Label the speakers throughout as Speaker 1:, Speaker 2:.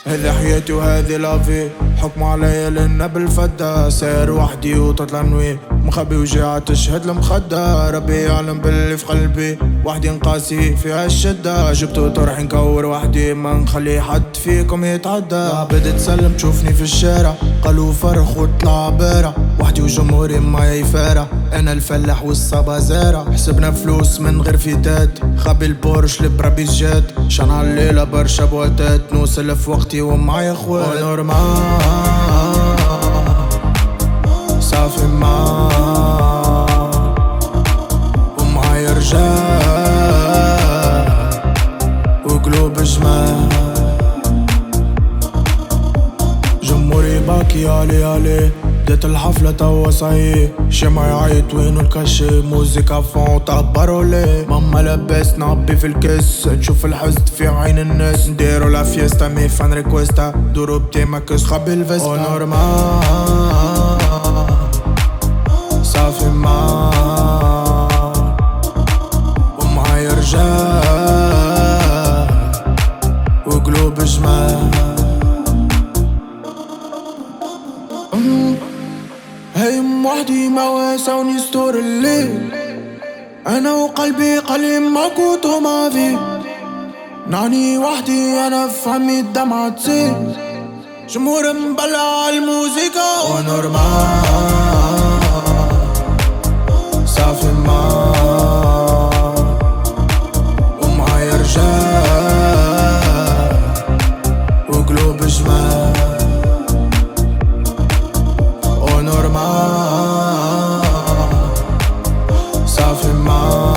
Speaker 1: هذه حياتي وهذه لافي، حكم عليا لأن بالفدا ساير وحدي وتطلع نوي، مخبي وجاعة تشهد المخدة، ربي يعلم باللي في قلبي، وحدي نقاسي فيها الشدة، جبتو طرح نكور وحدي ما نخلي حد فيكم يتعدى. عبد تسلم تشوفني في الشارع قالوا فرخ وطلع بارع، وحدي وجمهوري ما يفارع، انا الفلاح والصبا زارع، حسبنا فلوس من غير فيتات، خبي البورش لبربي الجات، شان عالليلة برشا بواتات، نوصل في وقتي ومعايا خوات نورمال صافي ما ومعايا رجال وقلوب جمال، جمهوري باكي علي بدات الحفلة توا صاي، شمع يعيط وينو الكاشي، موزيكا فون تعبروا ليه، ماما لاباس نعبي في الكاس، تشوف الحزن في عين الناس، نديرو لا فيستا مي فان ريكويستا، دورو بتيما كس خبي الفيستا، نورمال صافي ما ومعايا رجال وقلوب جمال. هاي وحدي ما واسعني ستور الليل، انا وقلبي قليل ما كنت ما في، نعني وحدي انا فهمي الدمعة تسيل، جمهور مبلع الموسيقى ونورمال صافي ما ومعايا رجال وقلوب جمال ونورمال صافي ما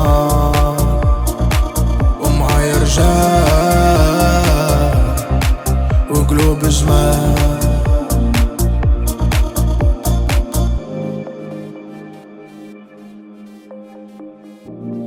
Speaker 1: ومعايا رجال وقلوب جمال.